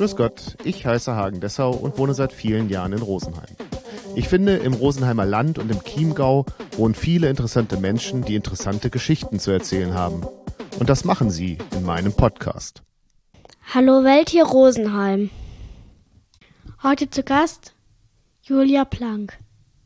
Grüß Gott, ich heiße Hagen Dessau und wohne seit vielen Jahren in Rosenheim. Ich finde, im Rosenheimer Land und im Chiemgau wohnen viele interessante Menschen, die interessante Geschichten zu erzählen haben. Und das machen sie in meinem Podcast. Hallo Welt, hier Rosenheim. Heute zu Gast Julia Plank.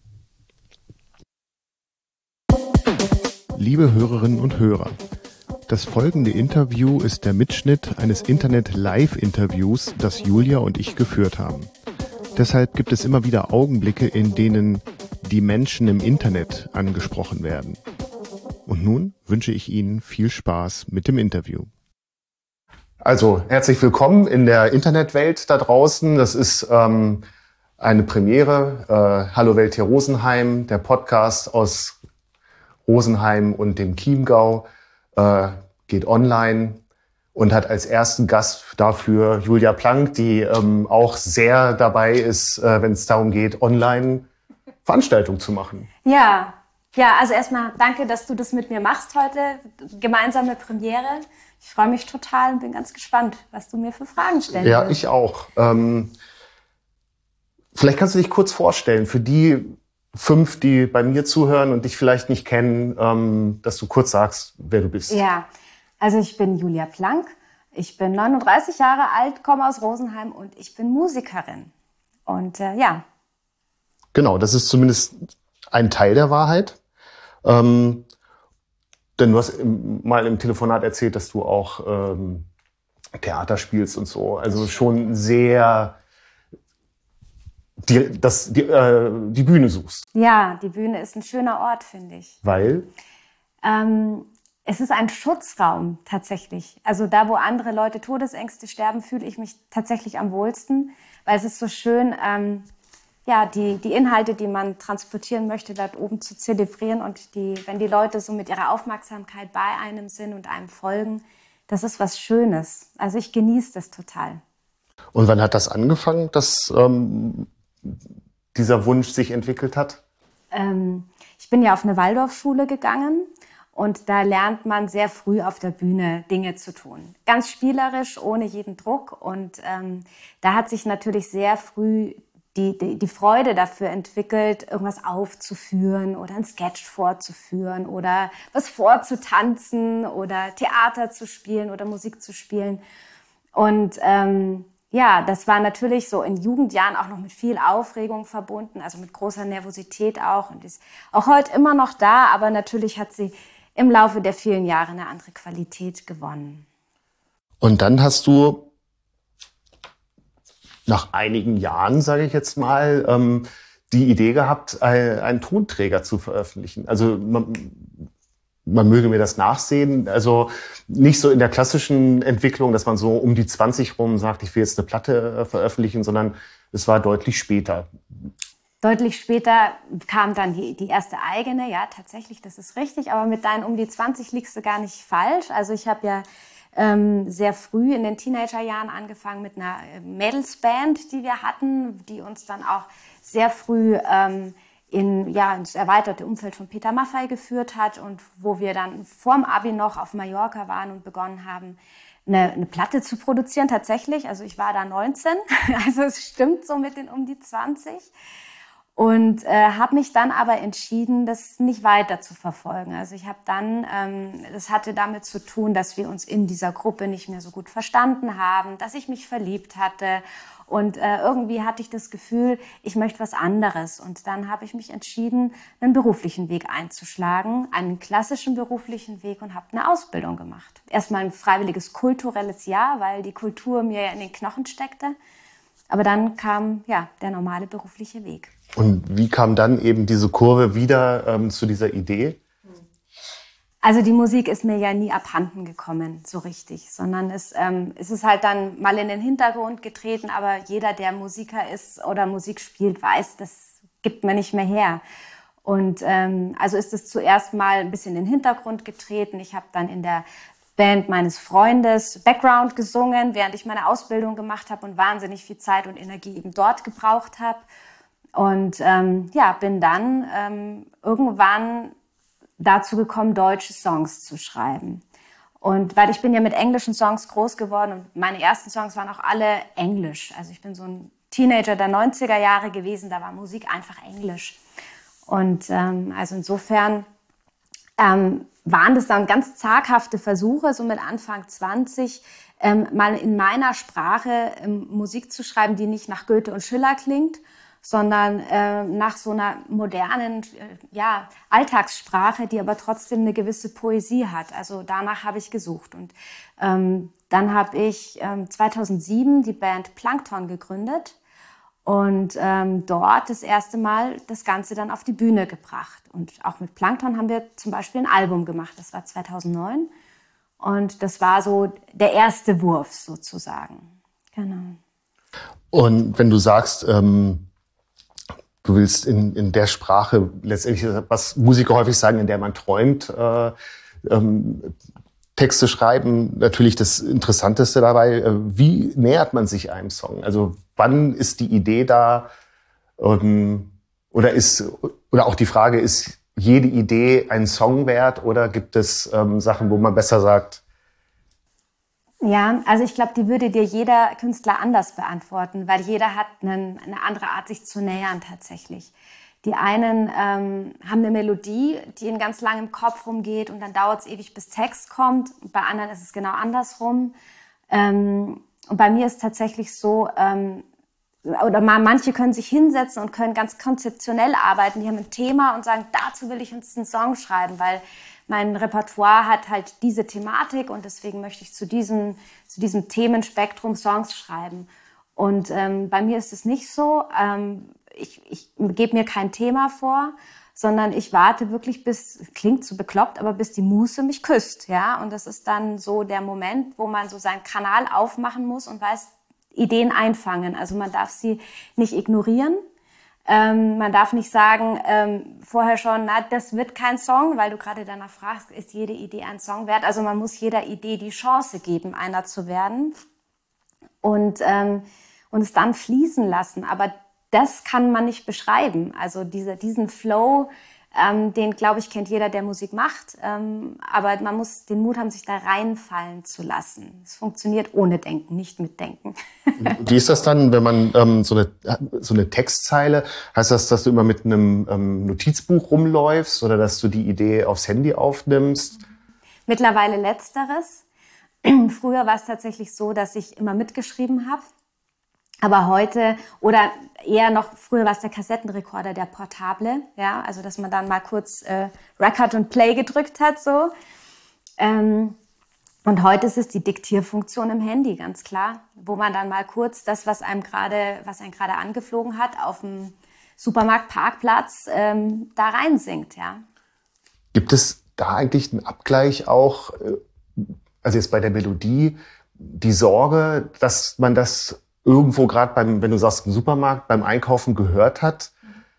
Liebe Hörerinnen und Hörer, das folgende Interview ist der Mitschnitt eines Internet-Live-Interviews, das Julia und ich geführt haben. Deshalb gibt es immer wieder Augenblicke, in denen die Menschen im Internet angesprochen werden. Und nun wünsche ich Ihnen viel Spaß mit dem Interview. Also, herzlich willkommen in der Internetwelt da draußen. Das ist eine Premiere. Hallo Welt hier Rosenheim, der Podcast aus Rosenheim und dem Chiemgau geht online und hat als ersten Gast dafür Julia Plank, die auch sehr dabei ist, wenn es darum geht, online Veranstaltungen zu machen. Ja, also erstmal danke, dass du das mit mir machst heute. Gemeinsame Premiere. Ich freue mich total und bin ganz gespannt, was du mir für Fragen stellen wirst. Ja, ich auch. Vielleicht kannst du dich kurz vorstellen, für die 5, die bei mir zuhören und dich vielleicht nicht kennen, dass du kurz sagst, wer du bist. Ja, also ich bin Julia Plank. Ich bin 39 Jahre alt, komme aus Rosenheim und ich bin Musikerin. Und ja. Genau, das ist zumindest ein Teil der Wahrheit. Denn du hast mal im Telefonat erzählt, dass du auch Theater spielst und so. Also schon sehr die Bühne suchst. Ja, die Bühne ist ein schöner Ort, finde ich. Weil? Es ist ein Schutzraum tatsächlich. Also da, wo andere Leute Todesängste sterben, fühle ich mich tatsächlich am wohlsten, weil es ist so schön, die Inhalte, die man transportieren möchte, dort oben zu zelebrieren und wenn die Leute so mit ihrer Aufmerksamkeit bei einem sind und einem folgen, das ist was Schönes. Also ich genieße das total. Und wann hat das angefangen, dass dieser Wunsch sich entwickelt hat? Ich bin ja auf eine Waldorfschule gegangen. Und da lernt man sehr früh auf der Bühne Dinge zu tun. Ganz spielerisch, ohne jeden Druck. Und da hat sich natürlich sehr früh die Freude dafür entwickelt, irgendwas aufzuführen oder ein Sketch vorzuführen oder was vorzutanzen oder Theater zu spielen oder Musik zu spielen. Und das war natürlich so in Jugendjahren auch noch mit viel Aufregung verbunden, also mit großer Nervosität auch. Und ist auch heute immer noch da, aber natürlich hat sie im Laufe der vielen Jahre eine andere Qualität gewonnen. Und dann hast du nach einigen Jahren, sage ich jetzt mal, die Idee gehabt, einen Tonträger zu veröffentlichen. Also man möge mir das nachsehen. Also nicht so in der klassischen Entwicklung, dass man so um die 20 rum sagt, ich will jetzt eine Platte veröffentlichen, sondern es war deutlich später. Deutlich später kam dann die erste eigene, ja tatsächlich, das ist richtig, aber mit deinen um die 20 liegst du gar nicht falsch. Also ich habe ja sehr früh in den Teenagerjahren angefangen mit einer Mädelsband, die wir hatten, die uns dann auch sehr früh ins erweiterte Umfeld von Peter Maffay geführt hat und wo wir dann vorm Abi noch auf Mallorca waren und begonnen haben, eine Platte zu produzieren tatsächlich. Also ich war da 19, also es stimmt so mit den um die 20. Und habe mich dann aber entschieden, das nicht weiter zu verfolgen. Also ich habe dann, das hatte damit zu tun, dass wir uns in dieser Gruppe nicht mehr so gut verstanden haben, dass ich mich verliebt hatte und irgendwie hatte ich das Gefühl, ich möchte was anderes. Und dann habe ich mich entschieden, einen beruflichen Weg einzuschlagen, einen klassischen beruflichen Weg und habe eine Ausbildung gemacht. Erstmal ein freiwilliges kulturelles Jahr, weil die Kultur mir ja in den Knochen steckte. Aber dann kam der normale berufliche Weg. Und wie kam dann eben diese Kurve wieder zu dieser Idee? Also die Musik ist mir ja nie abhanden gekommen, so richtig, sondern es ist halt dann mal in den Hintergrund getreten, aber jeder, der Musiker ist oder Musik spielt, weiß, das gibt man nicht mehr her. Und also ist es zuerst mal ein bisschen in den Hintergrund getreten. Ich habe dann in der Band meines Freundes Background gesungen, während ich meine Ausbildung gemacht habe und wahnsinnig viel Zeit und Energie eben dort gebraucht habe. Und bin dann irgendwann dazu gekommen, deutsche Songs zu schreiben. Und weil ich bin ja mit englischen Songs groß geworden und meine ersten Songs waren auch alle Englisch. Also ich bin so ein Teenager der 90er Jahre gewesen, da war Musik einfach Englisch. Und also insofern waren das dann ganz zaghafte Versuche, so mit Anfang 20, mal in meiner Sprache Musik zu schreiben, die nicht nach Goethe und Schiller klingt, sondern nach so einer modernen Alltagssprache, die aber trotzdem eine gewisse Poesie hat. Also danach habe ich gesucht. Und dann habe ich 2007 die Band Plankton gegründet und dort das erste Mal das Ganze dann auf die Bühne gebracht. Und auch mit Plankton haben wir zum Beispiel ein Album gemacht. Das war 2009. Und das war so der erste Wurf sozusagen. Genau. Und wenn du sagst, du willst in der Sprache letztendlich, was Musiker häufig sagen, in der man träumt, Texte schreiben, natürlich das Interessanteste dabei. Wie nähert man sich einem Song? Also wann ist die Idee da? Oder auch die Frage, ist jede Idee ein Song wert? Oder gibt es Sachen, wo man besser sagt? Ja, also ich glaube, die würde dir jeder Künstler anders beantworten, weil jeder hat eine andere Art, sich zu nähern tatsächlich. Die einen haben eine Melodie, die ihnen ganz lang im Kopf rumgeht und dann dauert es ewig, bis Text kommt. Und bei anderen ist es genau andersrum. Und bei mir ist tatsächlich so, manche können sich hinsetzen und können ganz konzeptionell arbeiten. Die haben ein Thema und sagen, dazu will ich uns einen Song schreiben, weil mein Repertoire hat halt diese Thematik und deswegen möchte ich zu diesem Themenspektrum Songs schreiben. Und bei mir ist es nicht so. Ich gebe mir kein Thema vor, sondern ich warte wirklich klingt so bekloppt, aber bis die Muse mich küsst. Ja? Und das ist dann so der Moment, wo man so seinen Kanal aufmachen muss und weiß, Ideen einfangen. Also man darf sie nicht ignorieren. Man darf nicht sagen, vorher schon, na, das wird kein Song, weil du gerade danach fragst, ist jede Idee ein Song wert? Also man muss jeder Idee die Chance geben, einer zu werden und es dann fließen lassen. Aber das kann man nicht beschreiben. Also diesen Flow, den, glaube ich, kennt jeder, der Musik macht. Aber man muss den Mut haben, sich da reinfallen zu lassen. Es funktioniert ohne Denken, nicht mit Denken. Wie ist das dann, wenn man so eine Textzeile, heißt das, dass du immer mit einem Notizbuch rumläufst oder dass du die Idee aufs Handy aufnimmst? Mittlerweile Letzteres. Früher war es tatsächlich so, dass ich immer mitgeschrieben habe. Aber heute, oder eher noch, früher war es der Kassettenrekorder, der portable, ja, also dass man dann mal kurz Record und Play gedrückt hat, so. Und heute ist es die Diktierfunktion im Handy, ganz klar, wo man dann mal kurz das, was einen gerade angeflogen hat, auf dem Supermarktparkplatz da reinsingt, ja. Gibt es da eigentlich einen Abgleich auch, also jetzt bei der Melodie, die Sorge, dass man das irgendwo gerade wenn du sagst im Supermarkt, beim Einkaufen gehört hat,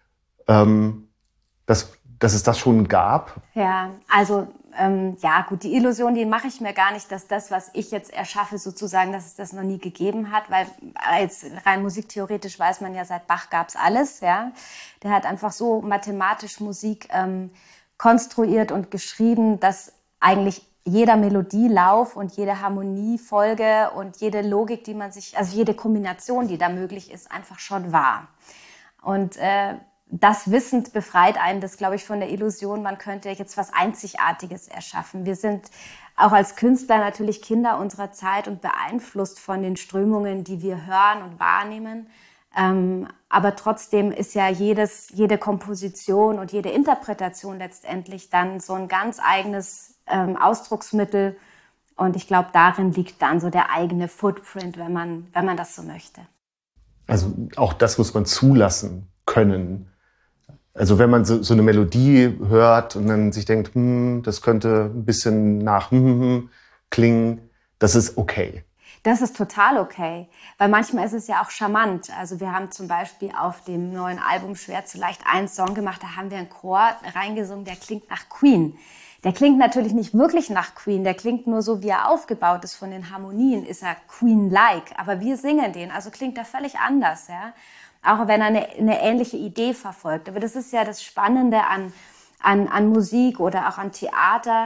dass es das schon gab? Ja, also ja gut, die Illusion, die mache ich mir gar nicht, dass das, was ich jetzt erschaffe, sozusagen, dass es das noch nie gegeben hat, weil jetzt rein musiktheoretisch weiß man ja, seit Bach gab's alles, ja. Der hat einfach so mathematisch Musik konstruiert und geschrieben, dass eigentlich jeder Melodielauf und jede Harmoniefolge und jede Logik, also jede Kombination, die da möglich ist, einfach schon war. Und das wissend befreit einen das, glaube ich, von der Illusion, man könnte jetzt was Einzigartiges erschaffen. Wir sind auch als Künstler natürlich Kinder unserer Zeit und beeinflusst von den Strömungen, die wir hören und wahrnehmen. Aber trotzdem ist ja jede Komposition und jede Interpretation letztendlich dann so ein ganz eigenes Ausdrucksmittel. Und ich glaube, darin liegt dann so der eigene Footprint, wenn man das so möchte. Also auch das muss man zulassen können. Also wenn man so eine Melodie hört und dann sich denkt, das könnte ein bisschen nach klingen, das ist okay. Das ist total okay, weil manchmal ist es ja auch charmant. Also wir haben zum Beispiel auf dem neuen Album Schwer zu leicht einen Song gemacht, da haben wir einen Chor reingesungen, der klingt nach Queen. Der klingt natürlich nicht wirklich nach Queen, der klingt nur so, wie er aufgebaut ist von den Harmonien, ist er Queen-like, aber wir singen den, also klingt er völlig anders, ja. Auch wenn er eine ähnliche Idee verfolgt. Aber das ist ja das Spannende an Musik oder auch an Theater,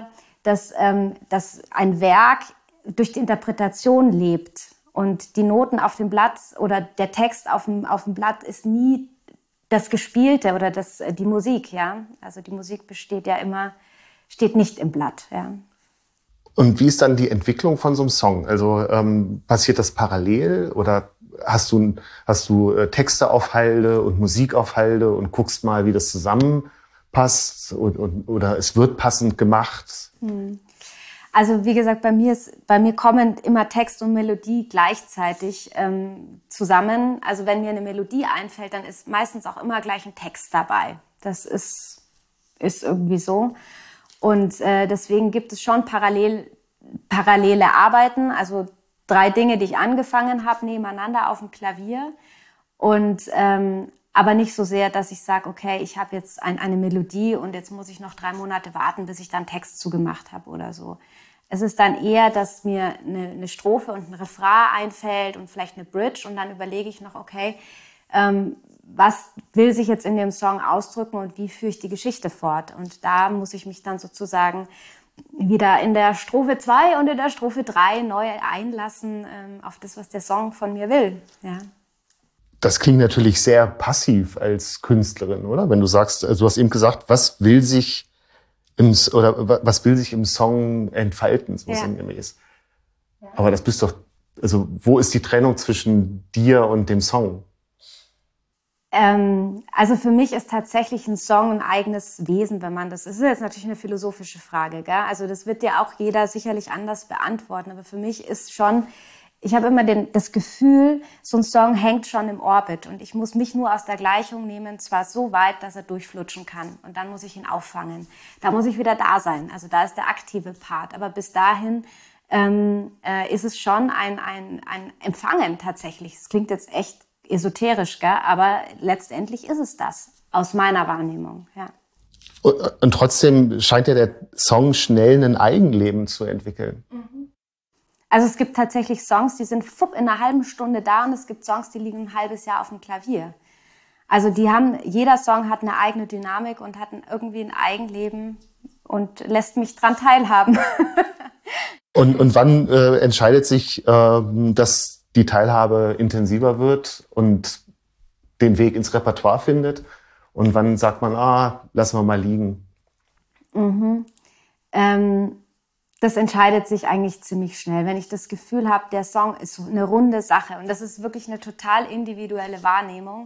dass ein Werk durch die Interpretation lebt. Und die Noten auf dem Blatt oder der Text auf dem Blatt ist nie das Gespielte oder die Musik, ja. Also die Musik steht nicht im Blatt, ja. Und wie ist dann die Entwicklung von so einem Song? Also passiert das parallel oder hast du Texte auf Halde und Musik auf Halde und guckst mal, wie das zusammenpasst oder es wird passend gemacht? Also wie gesagt, bei mir kommen immer Text und Melodie gleichzeitig zusammen. Also wenn mir eine Melodie einfällt, dann ist meistens auch immer gleich ein Text dabei. Das ist irgendwie so. Und deswegen gibt es schon parallele Arbeiten, also 3 Dinge, die ich angefangen habe, nebeneinander auf dem Klavier. Und aber nicht so sehr, dass ich sage, okay, ich habe jetzt eine Melodie und jetzt muss ich noch 3 Monate warten, bis ich dann Text zugemacht habe oder so. Es ist dann eher, dass mir eine Strophe und ein Refrain einfällt und vielleicht eine Bridge und dann überlege ich noch, okay, was will sich jetzt in dem Song ausdrücken und wie führe ich die Geschichte fort? Und da muss ich mich dann sozusagen wieder in der Strophe 2 und in der Strophe 3 neu einlassen auf das, was der Song von mir will, ja. Das klingt natürlich sehr passiv als Künstlerin, oder? Wenn du sagst, also du hast eben gesagt, was will sich im Song entfalten, so sinngemäß. Ja. Aber das bist doch, also wo ist die Trennung zwischen dir und dem Song? Also für mich ist tatsächlich ein Song ein eigenes Wesen, das ist jetzt natürlich eine philosophische Frage, gell? Also das wird dir auch jeder sicherlich anders beantworten, aber für mich ist schon, ich habe immer das Gefühl, so ein Song hängt schon im Orbit und ich muss mich nur aus der Gleichung nehmen, zwar so weit, dass er durchflutschen kann und dann muss ich ihn auffangen. Da muss ich wieder da sein, also da ist der aktive Part, aber bis dahin ist es schon ein Empfangen tatsächlich. Es klingt jetzt echt esoterisch, gell? Aber letztendlich ist es das, aus meiner Wahrnehmung, ja. Und trotzdem scheint ja der Song schnell ein Eigenleben zu entwickeln. Also es gibt tatsächlich Songs, die sind in einer halben Stunde da und es gibt Songs, die liegen ein halbes Jahr auf dem Klavier. Also jeder Song hat eine eigene Dynamik und hat irgendwie ein Eigenleben und lässt mich dran teilhaben. Und wann entscheidet sich, dass die Teilhabe intensiver wird und den Weg ins Repertoire findet? Und wann sagt man, lassen wir mal liegen? Das entscheidet sich eigentlich ziemlich schnell. Wenn ich das Gefühl habe, der Song ist so eine runde Sache und das ist wirklich eine total individuelle Wahrnehmung.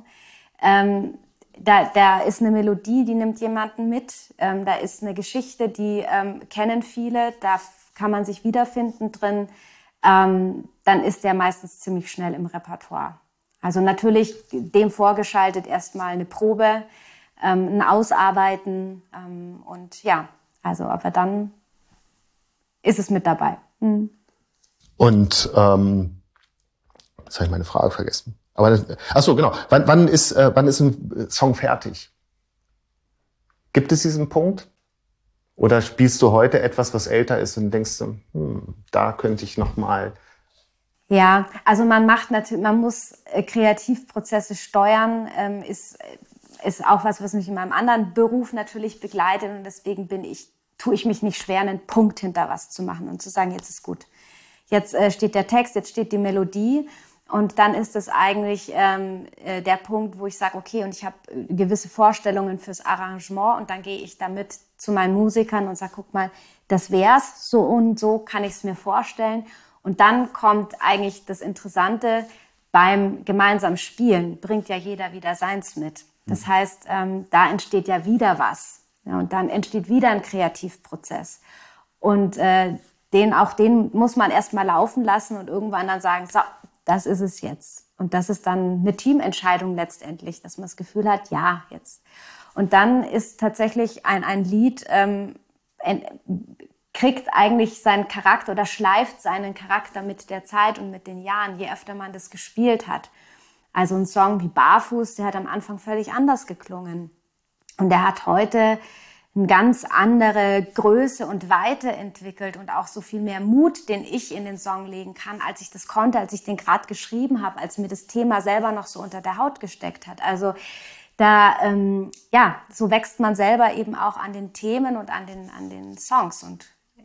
Da ist eine Melodie, die nimmt jemanden mit. Da ist eine Geschichte, die kennen viele, da kann man sich wiederfinden drin. Dann ist der meistens ziemlich schnell im Repertoire. Also natürlich dem vorgeschaltet erstmal eine Probe, ein Ausarbeiten und ja, also aber dann ist es mit dabei. Und jetzt habe ich meine Frage vergessen. Aber genau. Wann ist ein Song fertig? Gibt es diesen Punkt? Oder spielst du heute etwas, was älter ist und denkst du, da könnte ich noch mal. Ja, also man muss Kreativprozesse steuern, ist auch was mich in meinem anderen Beruf natürlich begleitet und deswegen tue ich mich nicht schwer, einen Punkt hinter was zu machen und zu sagen, jetzt ist gut. Jetzt steht der Text, jetzt steht die Melodie und dann ist es eigentlich der Punkt, wo ich sage, okay, und ich habe gewisse Vorstellungen fürs Arrangement und dann gehe ich damit zu meinen Musikern und sage, guck mal, das wär's, so und so kann ich es mir vorstellen. Und dann kommt eigentlich das Interessante, beim gemeinsamen Spielen bringt ja jeder wieder seins mit. Das heißt, da entsteht ja wieder was. Ja, und dann entsteht wieder ein Kreativprozess. Und den muss man erst mal laufen lassen und irgendwann dann sagen, so, das ist es jetzt. Und das ist dann eine Teamentscheidung letztendlich, dass man das Gefühl hat, ja, jetzt. Und dann ist tatsächlich ein Lied, kriegt eigentlich seinen Charakter oder schleift seinen Charakter mit der Zeit und mit den Jahren, je öfter man das gespielt hat. Also ein Song wie Barfuß, der hat am Anfang völlig anders geklungen. Und der hat heute eine ganz andere Größe und Weite entwickelt und auch so viel mehr Mut, den ich in den Song legen kann, als ich das konnte, als ich den gerade geschrieben habe, als mir das Thema selber noch so unter der Haut gesteckt hat. Also da, so wächst man selber eben auch an den Themen und an den Songs und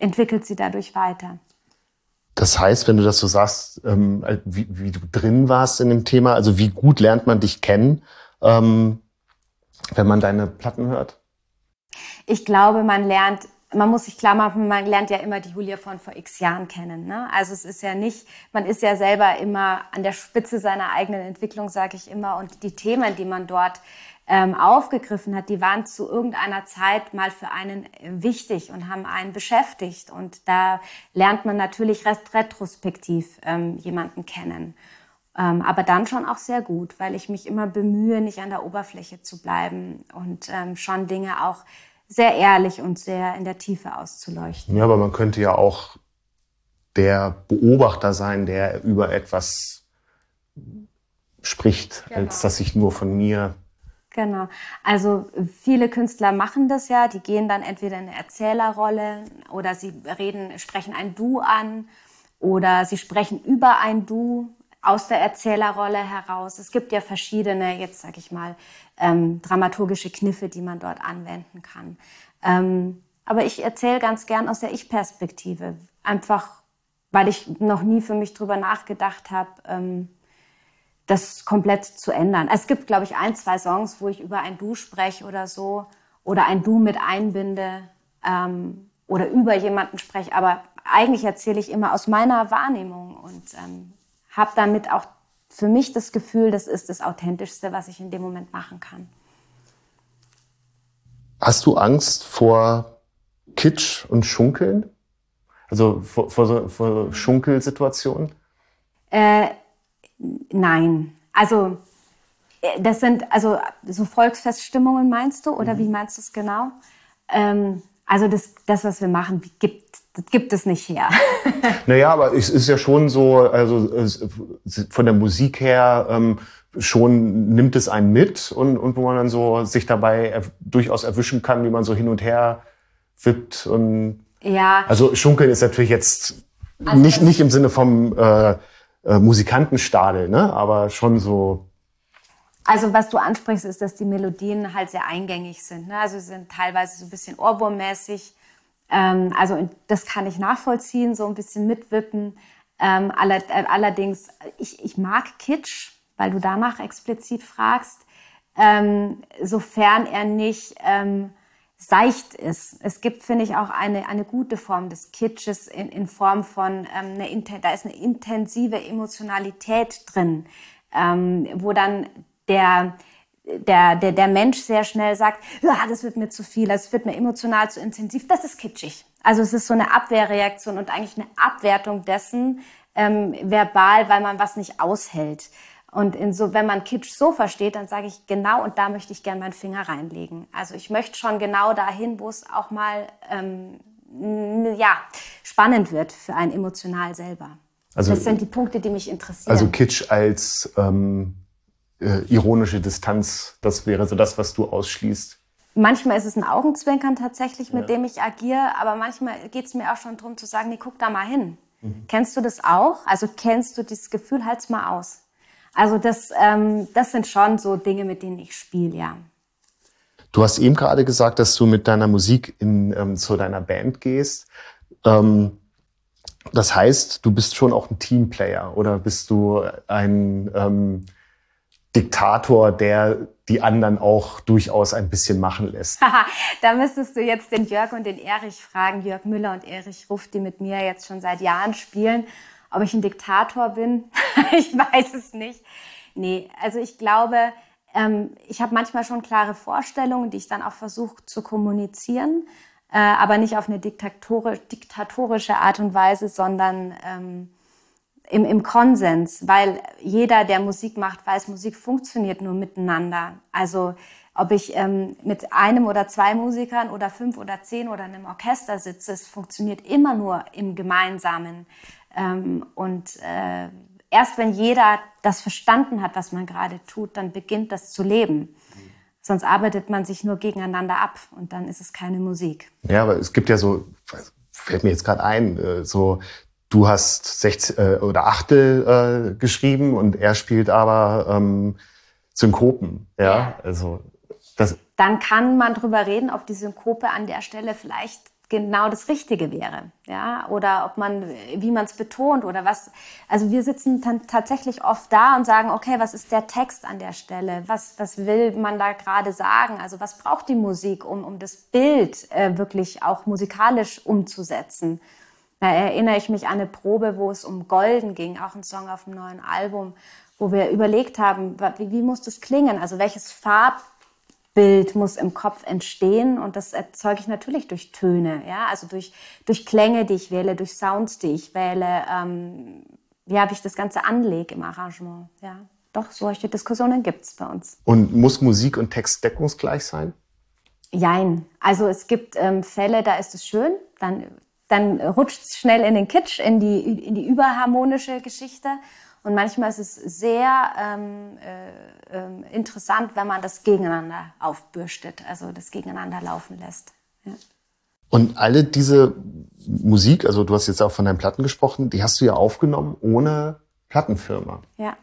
entwickelt sie dadurch weiter. Das heißt, wenn du das so sagst, wie du drin warst in dem Thema, also wie gut lernt man dich kennen, wenn man deine Platten hört? Ich glaube, man muss sich klar machen, man lernt ja immer die Julia von vor x Jahren kennen. Ne? Also es ist ja nicht, man ist ja selber immer an der Spitze seiner eigenen Entwicklung, sage ich immer. Und die Themen, die man dort aufgegriffen hat, die waren zu irgendeiner Zeit mal für einen wichtig und haben einen beschäftigt. Und da lernt man natürlich retrospektiv jemanden kennen. Aber dann schon auch sehr gut, weil ich mich immer bemühe, nicht an der Oberfläche zu bleiben und schon Dinge auch sehr ehrlich und sehr in der Tiefe auszuleuchten. Ja, aber man könnte ja auch der Beobachter sein, der über etwas spricht, genau, als dass ich nur von mir... Genau. Also viele Künstler machen das ja, die gehen dann entweder in eine Erzählerrolle oder sie sprechen ein Du an oder sie sprechen über ein Du aus der Erzählerrolle heraus. Es gibt ja verschiedene, jetzt sage ich mal, dramaturgische Kniffe, die man dort anwenden kann. Aber ich erzähle ganz gern aus der Ich-Perspektive, einfach weil ich noch nie für mich drüber nachgedacht habe, das komplett zu ändern. Es gibt, glaube ich, 1, 2 Songs, wo ich über ein Du spreche oder so oder ein Du mit einbinde oder über jemanden spreche. Aber eigentlich erzähle ich immer aus meiner Wahrnehmung und habe damit auch für mich das Gefühl, das ist das Authentischste, was ich in dem Moment machen kann. Hast du Angst vor Kitsch und Schunkeln? Also vor Schunkelsituationen? Nein. Also das sind also so Volksfeststimmungen, meinst du? Oder wie meinst du es genau? Also das, was wir machen, gibt es nicht her. Naja, aber es ist ja schon so, also von der Musik her schon nimmt es einen mit und wo man dann so sich dabei durchaus erwischen kann, wie man so hin und her wippt. Und ja. Also Schunkeln ist natürlich jetzt nicht im Sinne vom Musikantenstadel, ne? Aber schon so. Also was du ansprichst, ist, dass die Melodien halt sehr eingängig sind. Ne? Also sie sind teilweise so ein bisschen ohrwurmmäßig. Also das kann ich nachvollziehen, so ein bisschen mitwippen. Allerdings, ich mag Kitsch, weil du danach explizit fragst, sofern er nicht seicht ist. Es gibt, finde ich, auch eine gute Form des Kitsches in Form von, da ist eine intensive Emotionalität drin, wo dann der Mensch sehr schnell sagt, ja, das wird mir zu viel, das wird mir emotional zu intensiv, das ist kitschig. Also es ist so eine Abwehrreaktion und eigentlich eine Abwertung dessen verbal, weil man was nicht aushält. Und wenn man Kitsch so versteht, dann sage ich genau, und da möchte ich gerne meinen Finger reinlegen. Also ich möchte schon genau dahin, wo es auch mal spannend wird für einen emotional selber. Also, das sind die Punkte, die mich interessieren. Also Kitsch als ironische Distanz, das wäre so das, was du ausschließt. Manchmal ist es ein Augenzwinkern tatsächlich, mit dem ich agiere, aber manchmal geht es mir auch schon darum zu sagen, nee, guck da mal hin. Kennst du das auch? Also kennst du dieses Gefühl, halt's mal aus. Also das sind schon so Dinge, mit denen ich spiele, ja. Du hast eben gerade gesagt, dass du mit deiner Musik zu deiner Band gehst. Das heißt, du bist schon auch ein Teamplayer oder bist du ein Diktator, der die anderen auch durchaus ein bisschen machen lässt? Da müsstest du jetzt den Jörg und den Erich fragen, Jörg Müller und Erich Ruff, die mit mir jetzt schon seit Jahren spielen. Ob ich ein Diktator bin? Ich weiß es nicht. Nee, also ich glaube, ich habe manchmal schon klare Vorstellungen, die ich dann auch versuche zu kommunizieren, aber nicht auf eine diktatorische Art und Weise, sondern im Konsens, weil jeder, der Musik macht, weiß, Musik funktioniert nur miteinander. Also ob ich mit einem oder 2 Musikern oder 5 oder 10 oder in einem Orchester sitze, es funktioniert immer nur im Gemeinsamen. Erst wenn jeder das verstanden hat, was man gerade tut, dann beginnt das zu leben. Sonst arbeitet man sich nur gegeneinander ab und dann ist es keine Musik. Ja, aber es gibt ja so, fällt mir jetzt gerade ein, so du hast 16 oder Achtel geschrieben und er spielt aber Synkopen. Ja, also das. Dann kann man drüber reden, ob die Synkope an der Stelle vielleicht genau das Richtige wäre, ja, oder ob man, wie man es betont oder was. Also wir sitzen dann tatsächlich oft da und sagen, okay, was ist der Text an der Stelle? Was will man da gerade sagen? Also was braucht die Musik, um das Bild wirklich auch musikalisch umzusetzen? Da erinnere ich mich an eine Probe, wo es um Golden ging, auch ein Song auf dem neuen Album, wo wir überlegt haben, wie muss das klingen? Also welches Farbbild muss im Kopf entstehen? Und das erzeuge ich natürlich durch Töne, ja, also durch Klänge, die ich wähle, durch Sounds, die ich wähle, wie ich das Ganze anlege im Arrangement. Ja, doch, solche Diskussionen gibt es bei uns. Und muss Musik und Text deckungsgleich sein? Jein. Also es gibt Fälle, da ist es schön, dann rutscht es schnell in den Kitsch, in die überharmonische Geschichte. Und manchmal ist es sehr interessant, wenn man das gegeneinander aufbürstet, also das gegeneinander laufen lässt. Ja. Und alle diese Musik, also du hast jetzt auch von deinen Platten gesprochen, die hast du ja aufgenommen ohne Plattenfirma. Ja.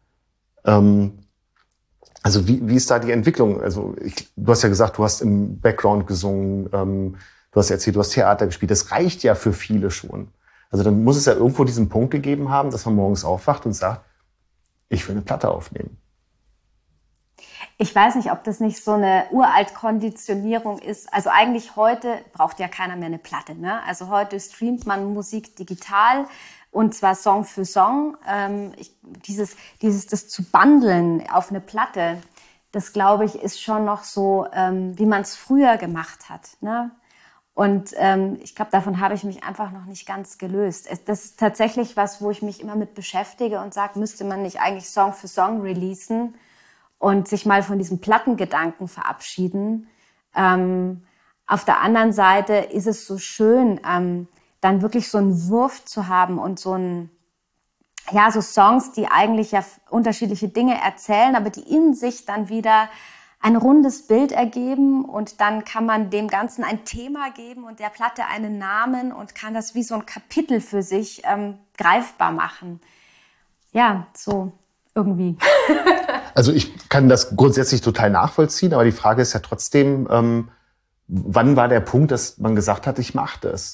Also wie ist da die Entwicklung? Also du hast ja gesagt, du hast im Background gesungen, du hast erzählt, du hast Theater gespielt. Das reicht ja für viele schon. Also dann muss es ja irgendwo diesen Punkt gegeben haben, dass man morgens aufwacht und sagt, ich will eine Platte aufnehmen. Ich weiß nicht, ob das nicht so eine Uralt-Konditionierung ist. Also eigentlich heute braucht ja keiner mehr eine Platte, ne? Also heute streamt man Musik digital und zwar Song für Song. Das zu bundeln auf eine Platte, das glaube ich ist schon noch so, wie man es früher gemacht hat, ne? Und ich glaube, davon habe ich mich einfach noch nicht ganz gelöst. Das ist tatsächlich was, wo ich mich immer mit beschäftige und sage, müsste man nicht eigentlich Song für Song releasen und sich mal von diesem Plattengedanken verabschieden. Auf der anderen Seite ist es so schön, dann wirklich so einen Wurf zu haben und so Songs, die eigentlich ja unterschiedliche Dinge erzählen, aber die in sich dann wieder ein rundes Bild ergeben und dann kann man dem Ganzen ein Thema geben und der Platte einen Namen und kann das wie so ein Kapitel für sich greifbar machen. Ja, so irgendwie. Also ich kann das grundsätzlich total nachvollziehen, aber die Frage ist ja trotzdem, wann war der Punkt, dass man gesagt hat, ich mache das?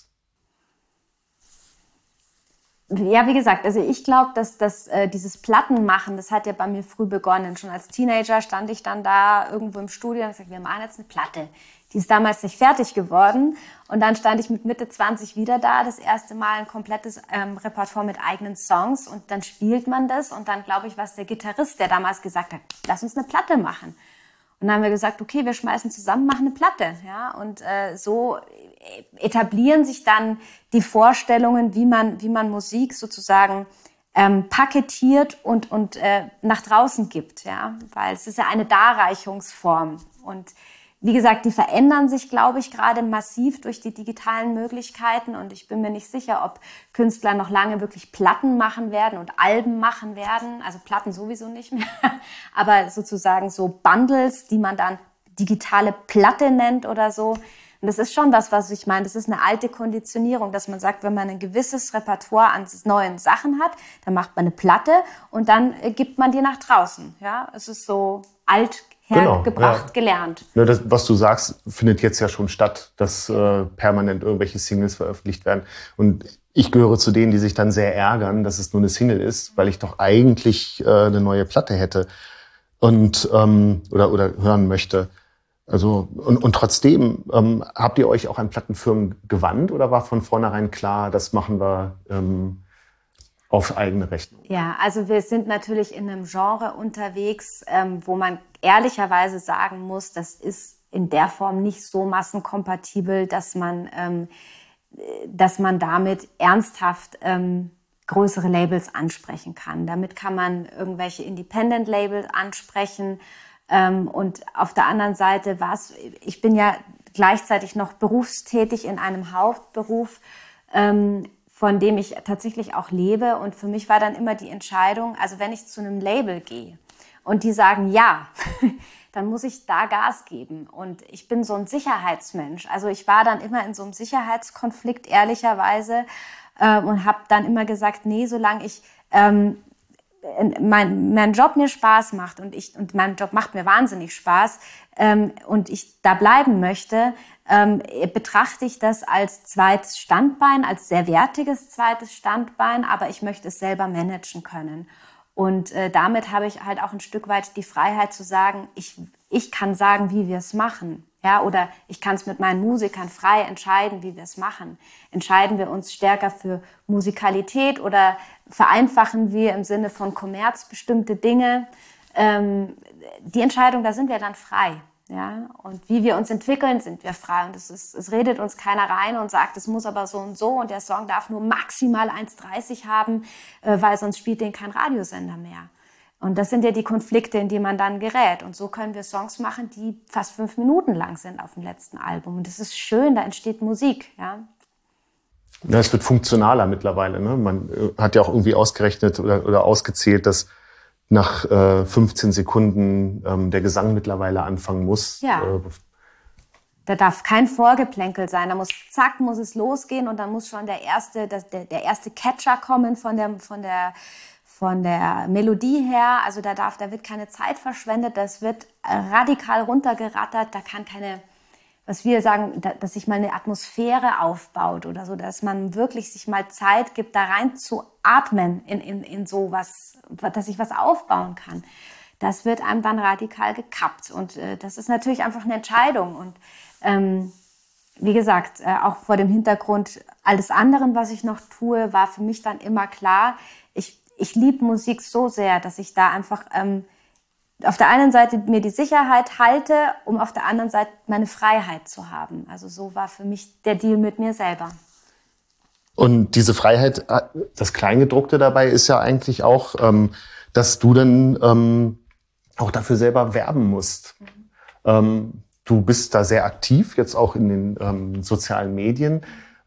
Ja, wie gesagt, also ich glaube, dass dieses Plattenmachen, das hat ja bei mir früh begonnen. Schon als Teenager stand ich dann da irgendwo im Studio und gesagt, wir machen jetzt eine Platte. Die ist damals nicht fertig geworden. Und dann stand ich mit Mitte 20 wieder da, das erste Mal ein komplettes Repertoire mit eigenen Songs. Und dann spielt man das. Und dann, glaube ich, war es der Gitarrist, der damals gesagt hat, lass uns eine Platte machen. Und dann haben wir gesagt, okay, wir schmeißen zusammen, machen eine Platte. Ja? Und so etablieren sich dann die Vorstellungen, wie man Musik sozusagen paketiert und nach draußen gibt. Ja? Weil es ist ja eine Darreichungsform. Und wie gesagt, die verändern sich, glaube ich, gerade massiv durch die digitalen Möglichkeiten. Und ich bin mir nicht sicher, ob Künstler noch lange wirklich Platten machen werden und Alben machen werden. Also Platten sowieso nicht mehr. Aber sozusagen so Bundles, die man dann digitale Platte nennt oder so. Und das ist schon das, was ich meine. Das ist eine alte Konditionierung, dass man sagt, wenn man ein gewisses Repertoire an neuen Sachen hat, dann macht man eine Platte und dann gibt man die nach draußen. Ja, es ist so alt hergebracht, gelernt. Ja, das, was du sagst, findet jetzt ja schon statt, dass permanent irgendwelche Singles veröffentlicht werden. Und ich gehöre zu denen, die sich dann sehr ärgern, dass es nur eine Single ist, weil ich doch eigentlich eine neue Platte hätte und oder hören möchte. Also und trotzdem habt ihr euch auch an Plattenfirmen gewandt oder war von vornherein klar, das machen wir auf eigene Rechnung? Ja, also wir sind natürlich in einem Genre unterwegs, wo man ehrlicherweise sagen muss, das ist in der Form nicht so massenkompatibel, dass man damit ernsthaft größere Labels ansprechen kann. Damit kann man irgendwelche Independent-Labels ansprechen. Und auf der anderen Seite ich bin ja gleichzeitig noch berufstätig in einem Hauptberuf, von dem ich tatsächlich auch lebe. Und für mich war dann immer die Entscheidung, also wenn ich zu einem Label gehe und die sagen ja, dann muss ich da Gas geben. Und ich bin so ein Sicherheitsmensch. Also ich war dann immer in so einem Sicherheitskonflikt, ehrlicherweise, und habe dann immer gesagt, nee, solange ich mein Job mir Spaß macht und mein Job macht mir wahnsinnig Spaß und ich da bleiben möchte, betrachte ich das als zweites Standbein, als sehr wertiges zweites Standbein, aber ich möchte es selber managen können. Und damit habe ich halt auch ein Stück weit die Freiheit zu sagen, ich kann sagen, wie wir es machen. Ja, oder ich kann es mit meinen Musikern frei entscheiden, wie wir es machen. Entscheiden wir uns stärker für Musikalität oder vereinfachen wir im Sinne von Kommerz bestimmte Dinge? Die Entscheidung, da sind wir dann frei. Ja? Und wie wir uns entwickeln, sind wir frei. Und es redet uns keiner rein und sagt, es muss aber so und der Song darf nur maximal 1,30 haben, weil sonst spielt den kein Radiosender mehr. Und das sind ja die Konflikte, in die man dann gerät. Und so können wir Songs machen, die fast 5 Minuten lang sind auf dem letzten Album. Und das ist schön, da entsteht Musik. Ja, ja, es wird funktionaler mittlerweile. Ne? Man hat ja auch irgendwie ausgerechnet oder ausgezählt, dass nach 15 Sekunden der Gesang mittlerweile anfangen muss. Ja. Da darf kein Vorgeplänkel sein. Da muss es losgehen und dann muss schon der erste Catcher kommen von der Melodie her, also da wird keine Zeit verschwendet, das wird radikal runtergerattert, da kann keine, was wir sagen, dass sich mal eine Atmosphäre aufbaut oder so, dass man wirklich sich mal Zeit gibt, da rein zu atmen in sowas, dass ich was aufbauen kann. Das wird einem dann radikal gekappt und das ist natürlich einfach eine Entscheidung und wie gesagt, auch vor dem Hintergrund alles anderen, was ich noch tue, war für mich dann immer klar, ich liebe Musik so sehr, dass ich da einfach auf der einen Seite mir die Sicherheit halte, um auf der anderen Seite meine Freiheit zu haben. Also so war für mich der Deal mit mir selber. Und diese Freiheit, das Kleingedruckte dabei ist ja eigentlich auch, dass du dann auch dafür selber werben musst. Du bist da sehr aktiv, jetzt auch in den sozialen Medien.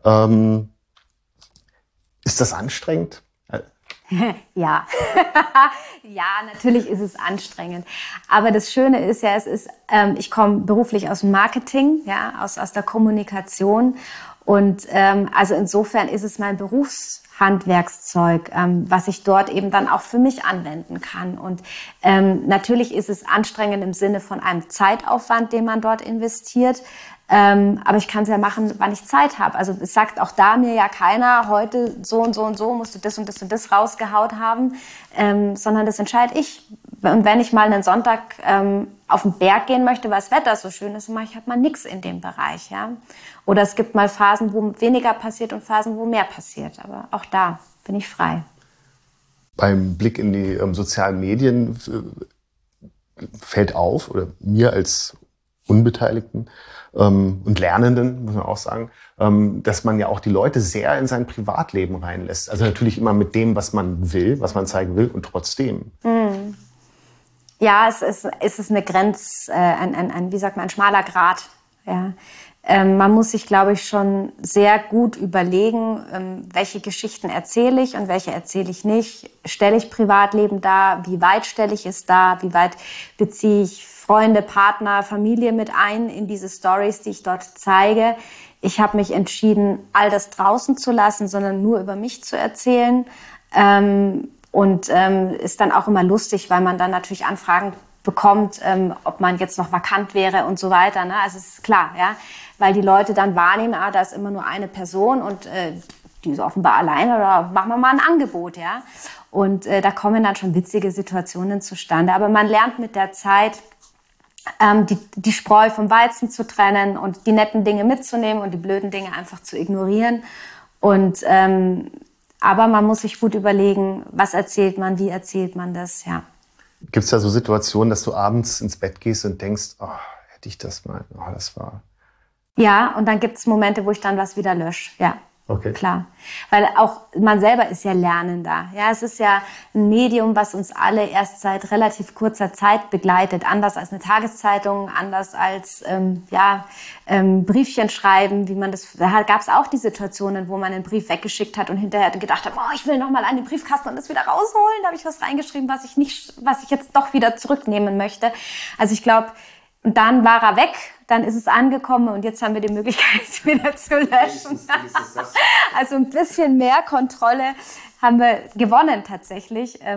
Ist das anstrengend? Ja, ja, natürlich ist es anstrengend. Aber das Schöne ist ja, ich komme beruflich aus dem Marketing, ja, aus der Kommunikation. Und also insofern ist es mein Berufshandwerkszeug, was ich dort eben dann auch für mich anwenden kann. Und natürlich ist es anstrengend im Sinne von einem Zeitaufwand, den man dort investiert. Aber ich kann es ja machen, wann ich Zeit habe. Also es sagt auch da mir ja keiner, heute so und so und so musst du das und das und das rausgehaut haben, sondern das entscheide ich. Und wenn ich mal einen Sonntag auf den Berg gehen möchte, weil das Wetter so schön ist, mache ich halt mal nichts in dem Bereich. Ja? Oder es gibt mal Phasen, wo weniger passiert und Phasen, wo mehr passiert. Aber auch da bin ich frei. Beim Blick in die sozialen Medien fällt auf, oder mir als Unbeteiligten und Lernenden, muss man auch sagen, dass man ja auch die Leute sehr in sein Privatleben reinlässt. Also natürlich immer mit dem, was man will, was man zeigen will und trotzdem. Mm. Ja, es ist eine Grenze, wie sagt man, ein schmaler Grat. Ja. Man muss sich, glaube ich, schon sehr gut überlegen, welche Geschichten erzähle ich und welche erzähle ich nicht. Stelle ich Privatleben dar? Wie weit stelle ich es dar? Wie weit beziehe ich Freunde, Partner, Familie mit ein in diese Stories, die ich dort zeige? Ich habe mich entschieden, all das draußen zu lassen, sondern nur über mich zu erzählen. Ist dann auch immer lustig, weil man dann natürlich Anfragen bekommt, ob man jetzt noch vakant wäre und so weiter. Ne? Also es ist klar, ja, weil die Leute dann wahrnehmen, da ist immer nur eine Person und die ist offenbar alleine, oder machen wir mal ein Angebot, ja. Und da kommen dann schon witzige Situationen zustande. Aber man lernt mit der Zeit, die Spreu vom Weizen zu trennen und die netten Dinge mitzunehmen und die blöden Dinge einfach zu ignorieren. Und aber man muss sich gut überlegen, was erzählt man, wie erzählt man das, ja. Gibt es da so Situationen, dass du abends ins Bett gehst und denkst, oh, hätte ich das mal, oh, das war... Ja, und dann gibt es Momente, wo ich dann was wieder lösche, ja. Okay. Klar, weil auch man selber ist ja Lernender. Ja, es ist ja ein Medium, was uns alle erst seit relativ kurzer Zeit begleitet. Anders als eine Tageszeitung, anders als Briefchen schreiben, wie man das. Da gab es auch die Situationen, wo man einen Brief weggeschickt hat und hinterher gedacht hat, oh, ich will noch mal an den Briefkasten und das wieder rausholen. Da habe ich was reingeschrieben, was ich jetzt doch wieder zurücknehmen möchte. Also ich glaube, und dann war er weg, dann ist es angekommen und jetzt haben wir die Möglichkeit, es wieder zu löschen. Also ein bisschen mehr Kontrolle haben wir gewonnen tatsächlich.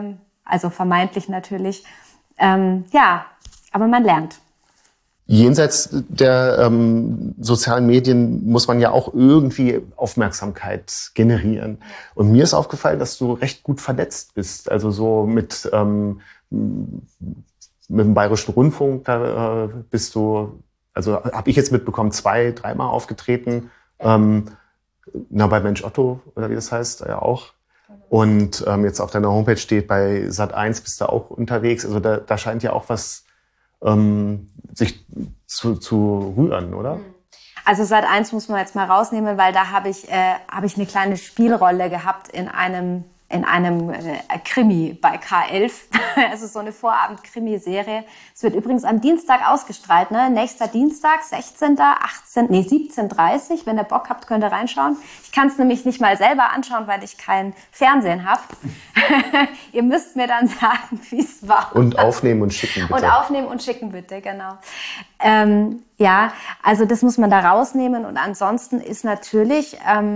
also vermeintlich natürlich. Ja, aber man lernt. Jenseits der sozialen Medien muss man ja auch irgendwie Aufmerksamkeit generieren. Und mir ist aufgefallen, dass du recht gut vernetzt bist. Also so mit dem Bayerischen Rundfunk, da bist du, also habe ich jetzt mitbekommen, 2-3 Mal aufgetreten. Bei Mensch Otto, oder wie das heißt, ja auch. Und jetzt auf deiner Homepage steht, bei Sat.1 bist du auch unterwegs. Also da scheint ja auch was sich zu rühren, oder? Also Sat.1 muss man jetzt mal rausnehmen, weil da habe ich eine kleine Spielrolle gehabt in einem Krimi bei K11. Also so eine Vorabend-Krimi-Serie. Es wird übrigens am Dienstag ausgestrahlt, ne? Nächster Dienstag, 17.30. Wenn ihr Bock habt, könnt ihr reinschauen. Ich kann es nämlich nicht mal selber anschauen, weil ich kein Fernsehen habe. Ihr müsst mir dann sagen, wie es war. Und aufnehmen und schicken, bitte. Und aufnehmen und schicken, bitte, genau. Ja, also das muss man da rausnehmen. Und ansonsten ist natürlich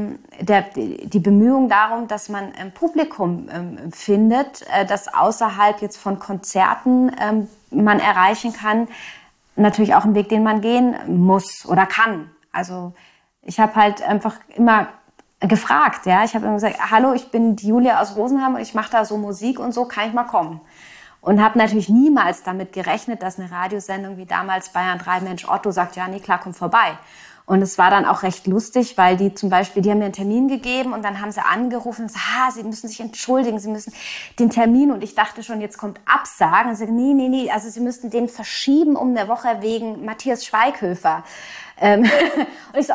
die Bemühung darum, dass man ein Publikum findet, das außerhalb jetzt von Konzerten man erreichen kann. Natürlich auch ein Weg, den man gehen muss oder kann. Also ich habe halt einfach immer gefragt, ja. Ich habe immer gesagt, hallo, ich bin die Julia aus Rosenheim und ich mache da so Musik und so, kann ich mal kommen? Und habe natürlich niemals damit gerechnet, dass eine Radiosendung wie damals Bayern 3 Mensch Otto sagt, ja, nee, klar, komm vorbei. Und es war dann auch recht lustig, weil die zum Beispiel, die haben mir einen Termin gegeben und dann haben sie angerufen und gesagt, sie müssen sich entschuldigen, sie müssen den Termin, und ich dachte schon, jetzt kommt Absagen. Und sie sagen, nee, also sie müssten den verschieben um eine Woche wegen Matthias Schweighöfer. Und ich so,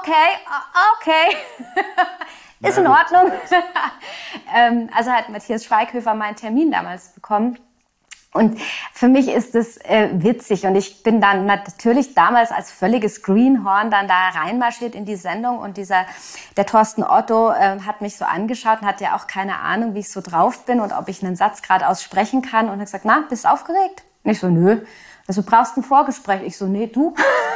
okay. Ist in Ordnung. Also hat Matthias Schweighöfer meinen Termin damals bekommen. Und für mich ist es witzig, und ich bin dann natürlich damals als völliges Greenhorn dann da reinmarschiert in die Sendung, und der Thorsten Otto hat mich so angeschaut und hatte ja auch keine Ahnung, wie ich so drauf bin und ob ich einen Satz gerade aussprechen kann, und hat gesagt, na, bist du aufgeregt? Und ich so, nö. Also brauchst ein Vorgespräch? Ich so, nee, du.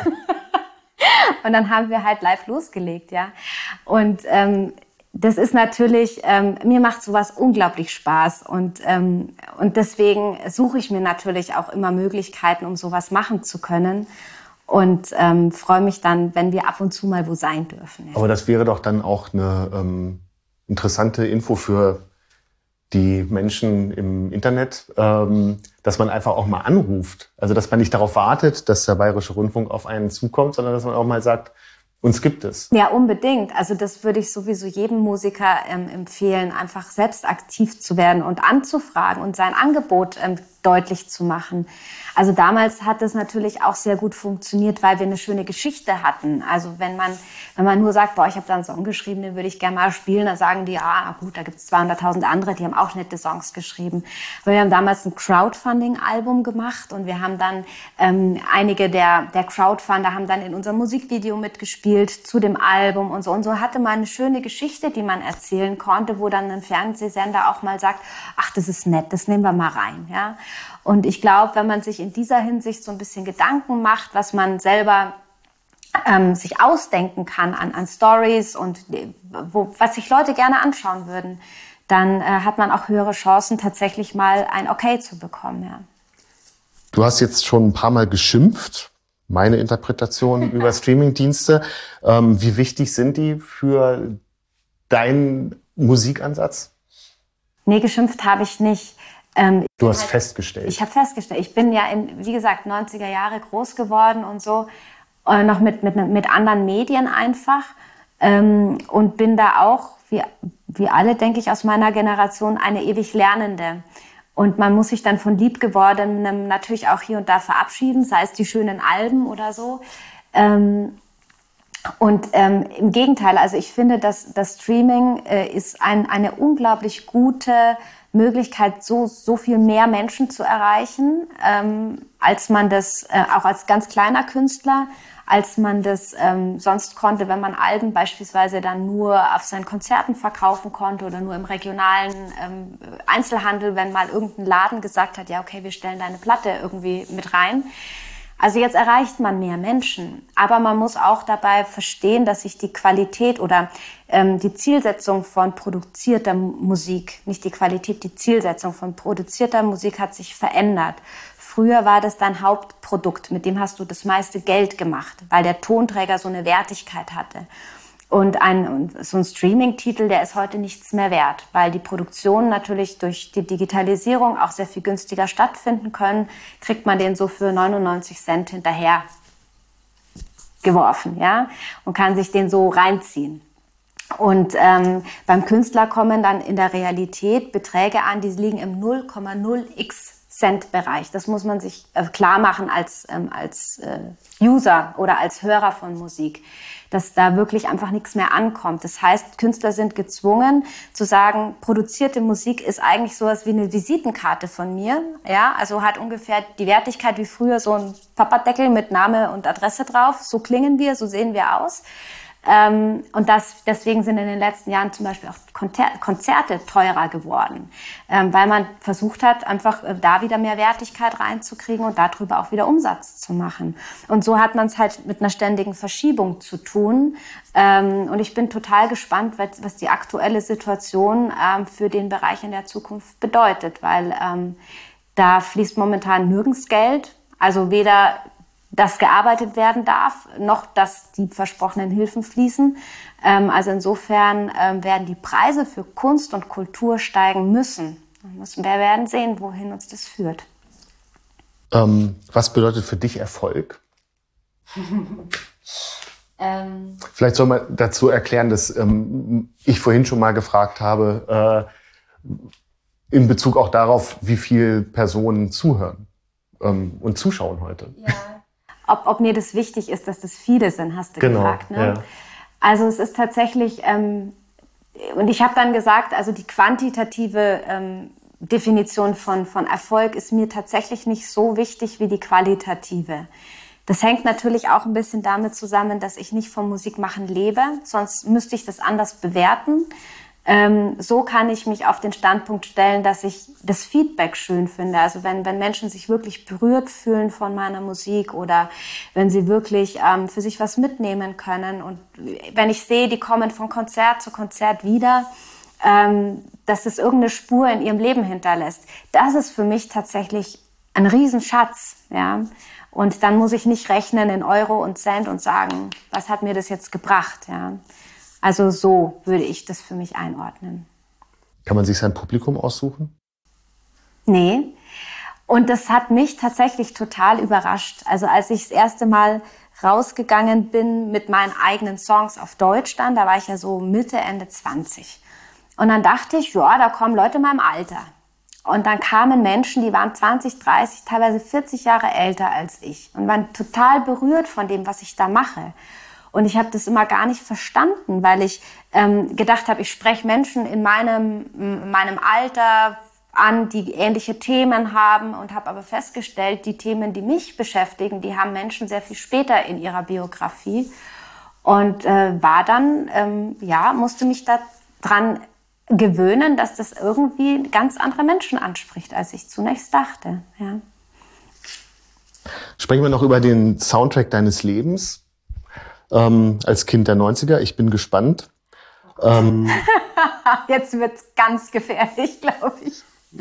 Und dann haben wir halt live losgelegt, ja. Und das ist natürlich, mir macht sowas unglaublich Spaß, und deswegen suche ich mir natürlich auch immer Möglichkeiten, um sowas machen zu können, und freue mich dann, wenn wir ab und zu mal wo sein dürfen. Ja. Aber das wäre doch dann auch eine interessante Info für die Menschen im Internet, dass man einfach auch mal anruft. Also dass man nicht darauf wartet, dass der Bayerische Rundfunk auf einen zukommt, sondern dass man auch mal sagt, uns gibt es. Ja, unbedingt. Also das würde ich sowieso jedem Musiker empfehlen, einfach selbst aktiv zu werden und anzufragen und sein Angebot deutlich zu machen. Also damals hat es natürlich auch sehr gut funktioniert, weil wir eine schöne Geschichte hatten. Also wenn man nur sagt, boah, ich habe da einen Song geschrieben, den würde ich gerne mal spielen, dann sagen die, na gut, da gibt es 200.000 andere, die haben auch nette Songs geschrieben. Aber wir haben damals ein Crowdfunding-Album gemacht, und wir haben dann einige der Crowdfunder haben dann in unserem Musikvideo mitgespielt zu dem Album und so. Und so hatte man eine schöne Geschichte, die man erzählen konnte, wo dann ein Fernsehsender auch mal sagt, ach, das ist nett, das nehmen wir mal rein, ja. Und ich glaube, wenn man sich in dieser Hinsicht so ein bisschen Gedanken macht, was man selber sich ausdenken kann an Stories und was sich Leute gerne anschauen würden, dann hat man auch höhere Chancen, tatsächlich mal ein Okay zu bekommen. Ja. Du hast jetzt schon ein paar Mal geschimpft, meine Interpretation über Streamingdienste. Wie wichtig sind die für deinen Musikansatz? Nee, geschimpft habe ich nicht. Du hast festgestellt. Ich habe festgestellt. Ich bin ja wie gesagt, 90er Jahre groß geworden und so, noch mit anderen Medien einfach, und bin da auch, wie alle, denke ich, aus meiner Generation, eine ewig Lernende. Und man muss sich dann von Liebgewordenem natürlich auch hier und da verabschieden, sei es die schönen Alben oder so. Und im Gegenteil, also ich finde, dass das Streaming ist eine unglaublich gute Möglichkeit, so viel mehr Menschen zu erreichen, als man das auch als ganz kleiner Künstler, als man das sonst konnte, wenn man Alben beispielsweise dann nur auf seinen Konzerten verkaufen konnte oder nur im regionalen Einzelhandel, wenn mal irgendein Laden gesagt hat, ja okay, wir stellen deine Platte irgendwie mit rein. Also jetzt erreicht man mehr Menschen, aber man muss auch dabei verstehen, dass sich die Qualität oder die Zielsetzung von produzierter Musik, nicht die Qualität, die Zielsetzung von produzierter Musik hat sich verändert. Früher war das dein Hauptprodukt, mit dem hast du das meiste Geld gemacht, weil der Tonträger so eine Wertigkeit hatte. Und so ein Streaming-Titel, der ist heute nichts mehr wert, weil die Produktionen natürlich durch die Digitalisierung auch sehr viel günstiger stattfinden können, kriegt man den so für 99 Cent hinterher geworfen, ja, und kann sich den so reinziehen. Und beim Künstler kommen dann in der Realität Beträge an, die liegen im 0,0x Cent-Bereich. Das muss man sich klar machen als User oder als Hörer von Musik, dass da wirklich einfach nichts mehr ankommt. Das heißt, Künstler sind gezwungen zu sagen, produzierte Musik ist eigentlich sowas wie eine Visitenkarte von mir. Ja, also hat ungefähr die Wertigkeit wie früher so ein Papperdeckel mit Name und Adresse drauf. So klingen wir, so sehen wir aus. Und deswegen sind in den letzten Jahren zum Beispiel auch Konzerte teurer geworden, weil man versucht hat, einfach da wieder mehr Wertigkeit reinzukriegen und darüber auch wieder Umsatz zu machen. Und so hat man es halt mit einer ständigen Verschiebung zu tun. Und ich bin total gespannt, was die aktuelle Situation für den Bereich in der Zukunft bedeutet, weil da fließt momentan nirgends Geld, also weder dass gearbeitet werden darf, noch dass die versprochenen Hilfen fließen. Also insofern werden die Preise für Kunst und Kultur steigen müssen. Wir werden sehen, wohin uns das führt. Was bedeutet für dich Erfolg? Vielleicht soll man dazu erklären, dass ich vorhin schon mal gefragt habe, in Bezug auch darauf, wie viele Personen zuhören und zuschauen heute. Ja. Ob mir das wichtig ist, dass das viele sind, hast du gefragt. Ne? Ja. Also es ist tatsächlich, und ich habe dann gesagt, also die quantitative Definition von Erfolg ist mir tatsächlich nicht so wichtig wie die qualitative. Das hängt natürlich auch ein bisschen damit zusammen, dass ich nicht vom Musikmachen lebe, sonst müsste ich das anders bewerten. So kann ich mich auf den Standpunkt stellen, dass ich das Feedback schön finde. Also wenn Menschen sich wirklich berührt fühlen von meiner Musik oder wenn sie wirklich für sich was mitnehmen können und wenn ich sehe, die kommen von Konzert zu Konzert wieder, dass es irgendeine Spur in ihrem Leben hinterlässt. Das ist für mich tatsächlich ein Riesenschatz, ja. Und dann muss ich nicht rechnen in Euro und Cent und sagen, was hat mir das jetzt gebracht, ja. Also so würde ich das für mich einordnen. Kann man sich sein Publikum aussuchen? Nee. Und das hat mich tatsächlich total überrascht. Also als ich das erste Mal rausgegangen bin mit meinen eigenen Songs auf Deutsch dann, da war ich ja so Mitte, Ende 20. Und dann dachte ich, ja, da kommen Leute in meinem Alter. Und dann kamen Menschen, die waren 20, 30, teilweise 40 Jahre älter als ich und waren total berührt von dem, was ich da mache. Und ich habe das immer gar nicht verstanden, weil ich gedacht habe, ich spreche Menschen in meinem Alter an, die ähnliche Themen haben und habe aber festgestellt, die Themen, die mich beschäftigen, die haben Menschen sehr viel später in ihrer Biografie. Und war dann, musste mich daran gewöhnen, dass das irgendwie ganz andere Menschen anspricht, als ich zunächst dachte. Ja. Sprechen wir noch über den Soundtrack deines Lebens. Als Kind der 90er. Ich bin gespannt. Jetzt wird's ganz gefährlich, glaube ich.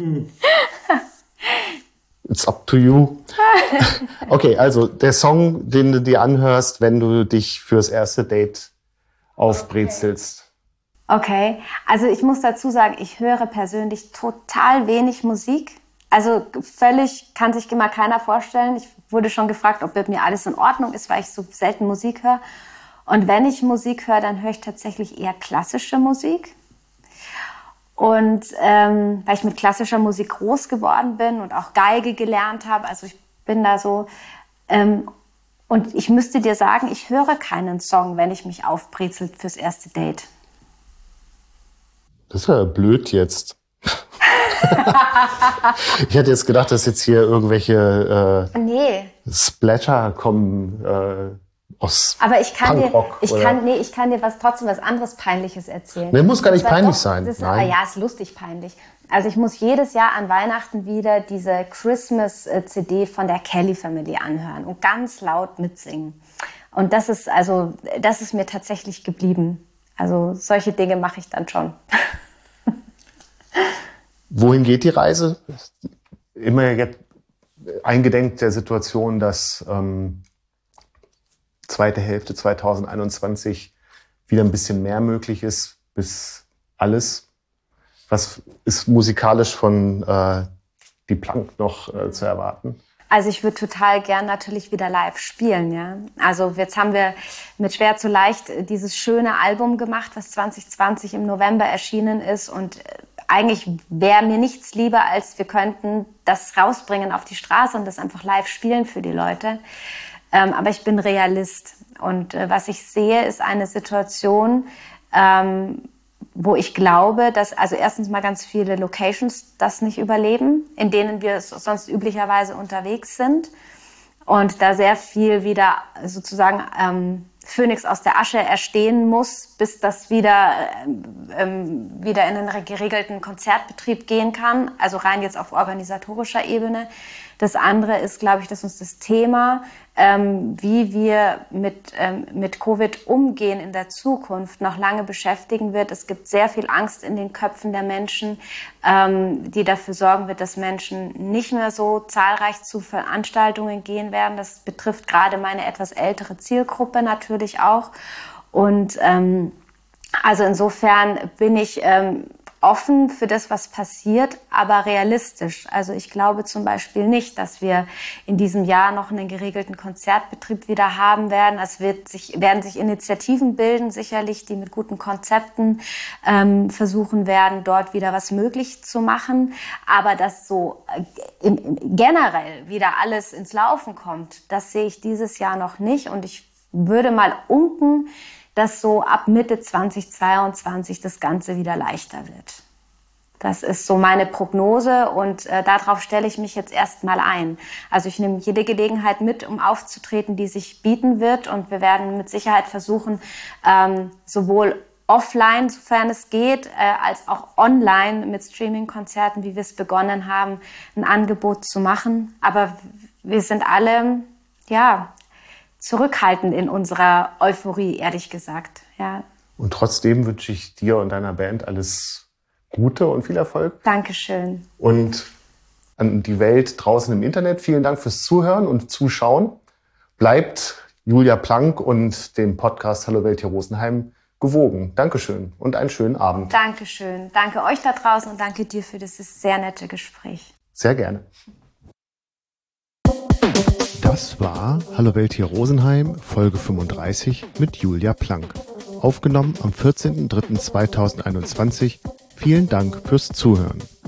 It's up to you. Okay, also der Song, den du dir anhörst, wenn du dich fürs erste Date aufbrezelst. Okay, also ich muss dazu sagen, ich höre persönlich total wenig Musik. Also völlig kann sich immer keiner vorstellen. Ich wurde schon gefragt, ob mit mir alles in Ordnung ist, weil ich so selten Musik höre. Und wenn ich Musik höre, dann höre ich tatsächlich eher klassische Musik. Und weil ich mit klassischer Musik groß geworden bin und auch Geige gelernt habe, also ich bin da so. Und ich müsste dir sagen, ich höre keinen Song, wenn ich mich aufbrezelt fürs erste Date. Das ist ja blöd jetzt. Ich hätte jetzt gedacht, dass jetzt hier irgendwelche Splatter kommen, Aber ich kann dir trotzdem was anderes Peinliches erzählen. Nee, muss gar nicht peinlich sein. Nein. Ja, ist lustig peinlich. Also ich muss jedes Jahr an Weihnachten wieder diese Christmas-CD von der Kelly Family anhören und ganz laut mitsingen. Und das ist mir tatsächlich geblieben. Also solche Dinge mache ich dann schon. Wohin geht die Reise? Immer jetzt eingedenk der Situation, dass zweite Hälfte 2021 wieder ein bisschen mehr möglich ist, bis alles. Was ist musikalisch von Die Plank noch zu erwarten? Also ich würde total gern natürlich wieder live spielen, ja. Also jetzt haben wir mit Schwer zu leicht dieses schöne Album gemacht, was 2020 im November erschienen ist. Und eigentlich wäre mir nichts lieber, als wir könnten das rausbringen auf die Straße und das einfach live spielen für die Leute. Aber ich bin Realist. Und was ich sehe, ist eine Situation, wo ich glaube, dass also erstens mal ganz viele Locations das nicht überleben, in denen wir sonst üblicherweise unterwegs sind. Und da sehr viel wieder sozusagen Phönix aus der Asche erstehen muss, bis das wieder in einen geregelten Konzertbetrieb gehen kann. Also rein jetzt auf organisatorischer Ebene. Das andere ist, glaube ich, dass uns das Thema, wie wir mit Covid umgehen in der Zukunft, noch lange beschäftigen wird. Es gibt sehr viel Angst in den Köpfen der Menschen, die dafür sorgen wird, dass Menschen nicht mehr so zahlreich zu Veranstaltungen gehen werden. Das betrifft gerade meine etwas ältere Zielgruppe natürlich auch. Und also insofern bin ich offen für das, was passiert, aber realistisch. Also ich glaube zum Beispiel nicht, dass wir in diesem Jahr noch einen geregelten Konzertbetrieb wieder haben werden. Es werden sich Initiativen bilden, sicherlich, die mit guten Konzepten versuchen werden, dort wieder was möglich zu machen. Aber dass so generell wieder alles ins Laufen kommt, das sehe ich dieses Jahr noch nicht. Und ich würde mal unken, dass so ab Mitte 2022 das Ganze wieder leichter wird. Das ist so meine Prognose und darauf stelle ich mich jetzt erstmal ein. Also ich nehme jede Gelegenheit mit, um aufzutreten, die sich bieten wird. Und wir werden mit Sicherheit versuchen, sowohl offline, sofern es geht, als auch online mit Streaming-Konzerten, wie wir es begonnen haben, ein Angebot zu machen. Aber wir sind alle, zurückhaltend in unserer Euphorie, ehrlich gesagt. Ja. Und trotzdem wünsche ich dir und deiner Band alles Gute und viel Erfolg. Dankeschön. Und an die Welt draußen im Internet, vielen Dank fürs Zuhören und Zuschauen. Bleibt Julia Plank und dem Podcast Hallo Welt hier Rosenheim gewogen. Dankeschön und einen schönen Abend. Dankeschön. Danke euch da draußen und danke dir für dieses sehr nette Gespräch. Sehr gerne. Das war Hallo Welt hier Rosenheim, Folge 35 mit Julia Plank. Aufgenommen am 14.03.2021. Vielen Dank fürs Zuhören.